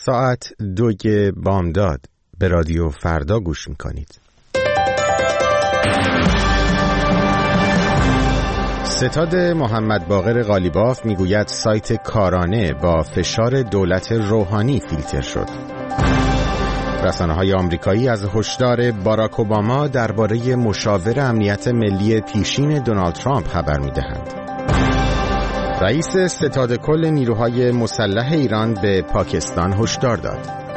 ساعت 2 بامداد به رادیو فردا گوش میکنید. ستاد محمد باقر قالیباف میگوید سایت کارانه با فشار دولت روحانی فیلتر شد. رسانه‌های آمریکایی از هشدار باراک اوباما درباره مشاور امنیت ملی پیشین دونالد ترامپ خبر میدهند. رئیس ستاد کل نیروهای مسلح ایران به پاکستان هشدار داد.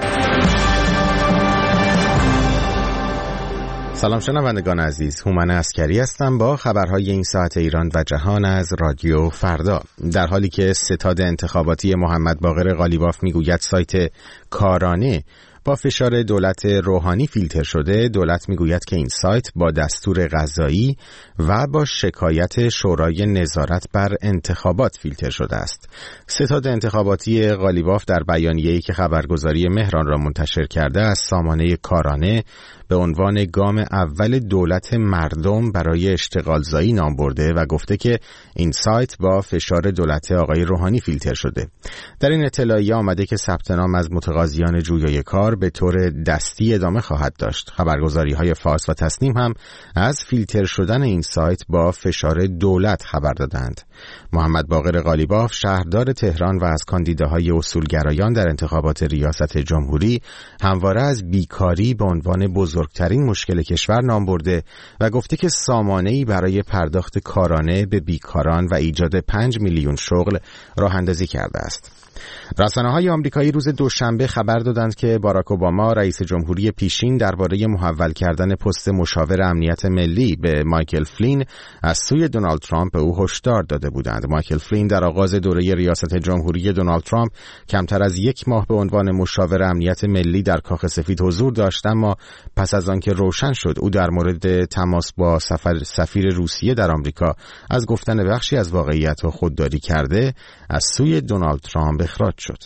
سلام شنوندگان عزیز، هومن عسکری هستم با خبرهای این ساعت ایران و جهان از رادیو فردا. در حالی که ستاد انتخاباتی محمد باقر قالیباف میگوید سایت کارانه با فشار دولت روحانی فیلتر شده، دولت میگوید که این سایت با دستور قضایی و با شکایت شورای نظارت بر انتخابات فیلتر شده است. ستاد انتخاباتی قالیباف در بیانیه‌ای که خبرگزاری مهران را منتشر کرده از سامانه کارانه به عنوان گام اول دولت مردم برای اشتغالزایی نام برده و گفته که این سایت با فشار دولت آقای روحانی فیلتر شده. در این اطلاعیه آمده که ثبت نام از متقاضیان جویای کار به طور دستی ادامه خواهد داشت. خبرگزاری‌های فارس و تسنیم هم از فیلتر شدن این سایت با فشار دولت خبر دادند. محمد باقر قالیباف شهردار تهران و از کاندیداهای اصولگرایان در انتخابات ریاست جمهوری همواره از بیکاری به عنوان بزرگترین مشکل کشور نام برده و گفته که سامانه‌ای برای پرداخت کارانه به بیکاران و ایجاد 5 میلیون شغل راه اندازی کرده است. رسانه‌های آمریکایی روز دوشنبه خبر دادند که باراک اوباما رئیس جمهوری پیشین درباره محول کردن پست مشاور امنیت ملی به مایکل فلین از سوی دونالد ترامپ به او هشدار داده بودند. مایکل فلین در آغاز دوره ریاست جمهوری دونالد ترامپ کمتر از 1 ماه به عنوان مشاور امنیت ملی در کاخ سفید حضور داشت، اما پس از آنکه روشن شد او در مورد تماس با سفیر روسیه در آمریکا از گفتن بخشی از واقعیت را خودداری کرده، از سوی دونالد ترامپ اخراج شد.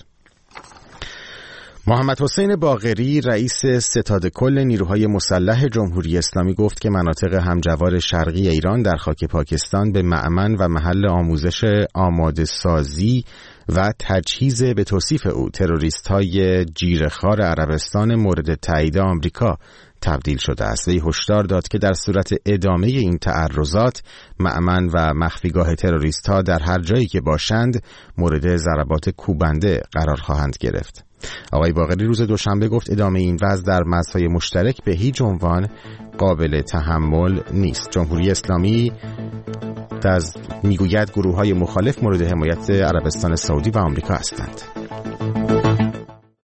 محمد حسین باقری رئیس ستاد کل نیروهای مسلح جمهوری اسلامی گفت که مناطق همجوار شرقی ایران در خاک پاکستان به مأمن و محل آموزش آماده سازی و تجهیز به توصیف او تروریست‌های جیره‌خوار عربستان مورد تایید آمریکا تبدیل شده است. وی هشدار داد که در صورت ادامه این تعرضات مأمن و مخفیگاه تروریست‌ها در هر جایی که باشند مورد ضربات کوبنده قرار خواهند گرفت. آقای باقری روز دوشنبه گفت ادامه این وضع در مرزهای مشترک به هیچ عنوان قابل تحمل نیست. جمهوری اسلامی میگوید گروه‌های مخالف مورد حمایت عربستان سعودی و آمریکا هستند.